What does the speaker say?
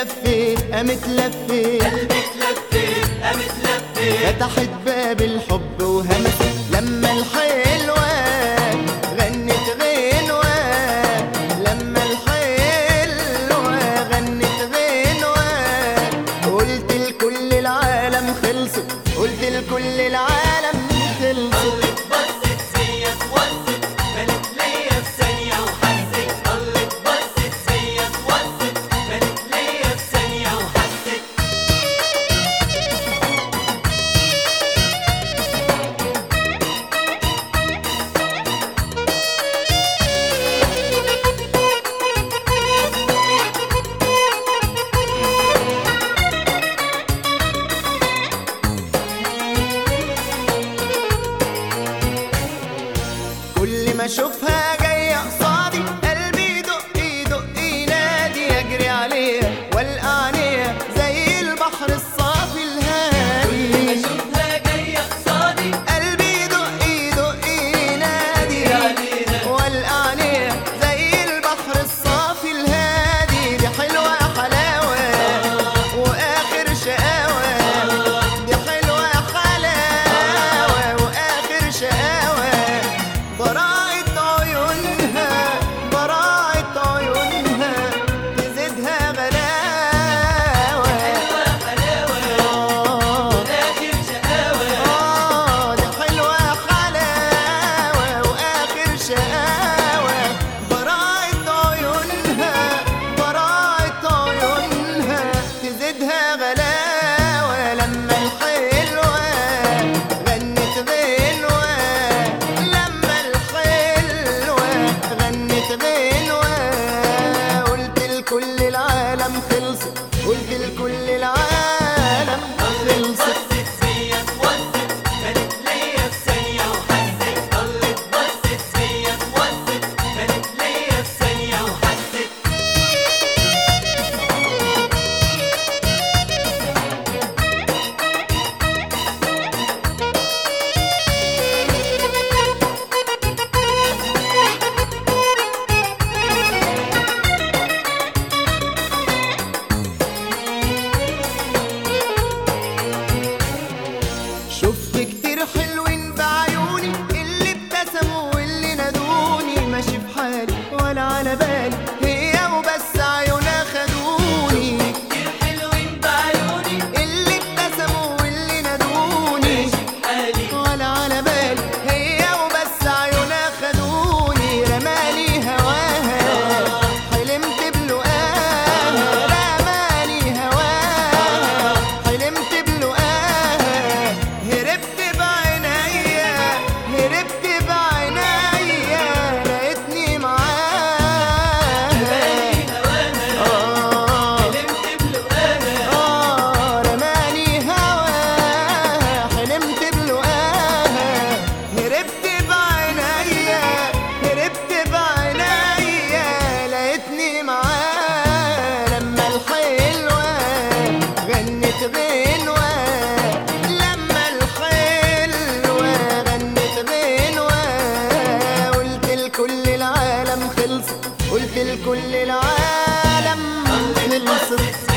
لفيت قامت لفيت قلبي اتلفت قامت لفت، فتحت باب الحب وهمست لما الحلوة غنت غنوة، لما الحلوة غنت غنوة. قلت لكل العالم خلصت، قلت لكل العالم خلصت. ضلت بصت فيا اتوصت، بنت ليا في ثانية وحست. ضلت بصت فيا اتوصت، بنت ليا في ثانية وحست. كل ما اشوفها جايه قصادي قلبي يدق يدق ينادي، اجري عليها والقى عينيها زي البحر الصافي الهادي. اشوفها جاية قصادي، قلبي يدق يدق ينادي والقى عينيها زي البحر الصافي الهادي. دي حلوه حلاوه واخر شقاوه، دي حلوه حلاوه واخر شقاوه. براءة عيونها براءة عيونها تزيدها غلاوة. حلوة حلاوة وآخر شقاوة. دي حلوة حلاوة وآخر شقاوة. براءة عيونها براءة عيونها تزيدها غلاوة. لما الحلوة غنت غنوة، لما الحلوة غنت غنوة. قلت لكل العالم خلصت، قلت لكل العالم خلصت. بصت فيا اتوصت، بنت ليا في ثانية وحست. ضلت بصت فيا اتوصت، بنت ليا في ثانية وحست. شفت كتير حلوين بعيوني، اللي ابتسموا واللي نادوني. ماشي في حالي ولا على بالي، هي وبس عيونها خدوني. كتير حلوين بعيوني، اللي ابتسموا واللي نادوني. ماشي بحالي ولا على بالي، هي وبس عيونها خدوني. رماني هواها حلمت بلقاها، رماني هواها حلمت بلقاها. هربت بعينيا هربت بعينيا لقيتني معاها. رماني هواها حلمت بلقاها. رماني هواها حلمت بلقاها. هربت بعينيا هربت بعينيا لقيتني معاها. لما الحلوة غنت غنوة، لما الحلوة غنت غنوة. قلت لكل العالم خلصت، قلت لكل العالم خلصت.